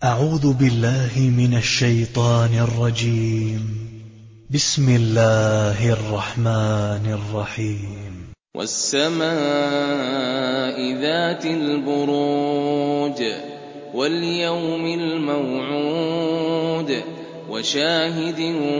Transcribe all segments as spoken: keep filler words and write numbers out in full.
أعوذ بالله من الشيطان الرجيم. بسم الله الرحمن الرحيم. والسماء ذات البروج واليوم الموعود وشاهد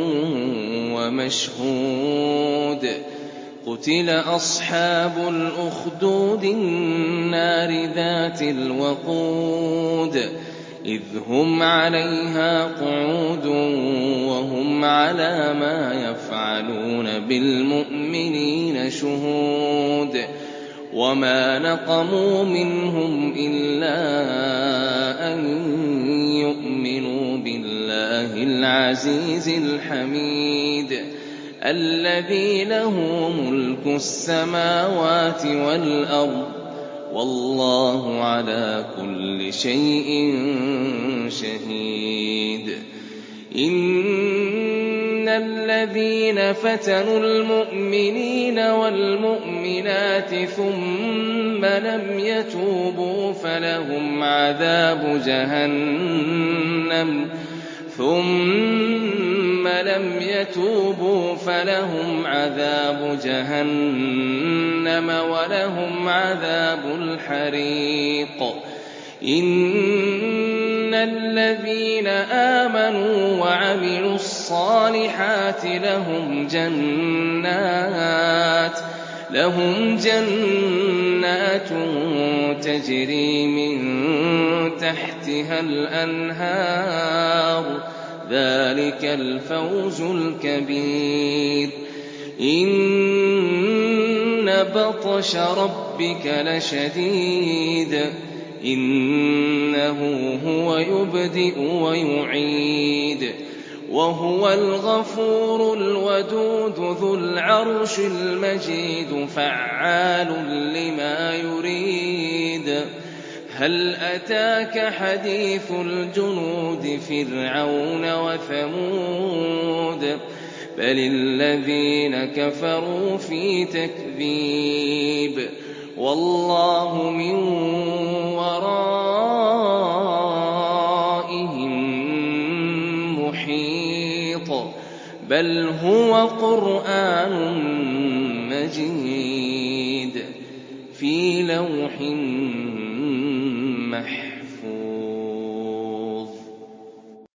ومشهود قتل أصحاب الأخدود النار ذات الوقود إذ هم عليها قعود وهم على ما يفعلون بالمؤمنين شهود وما نقموا منهم إلا أن يؤمنوا بالله العزيز الحميد الذي له ملك السماوات والأرض والله على كل شيء شهيد. إن الذين فتنوا المؤمنين والمؤمنات ثم لم يتوبوا فلهم عذاب جهنم ثم لم يتوبوا فلهم عذاب جهنم ولهم عذاب الحريق. إن الذين آمنوا وعملوا الصالحات لهم جنات لهم جنات تجري من تحتها الأنهار ذلك الفوز الكبير. إن بطش ربك لشديد إنه هو يبدئ ويعيد وهو الغفور الودود ذو العرش المجيد فعال لما يريد. هل أتاك حديث الجنود فرعون وثمود بل الذين كفروا في تكذيب والله من ورائهم محيط بل هو قرآن مجيد في لوح محفوظ.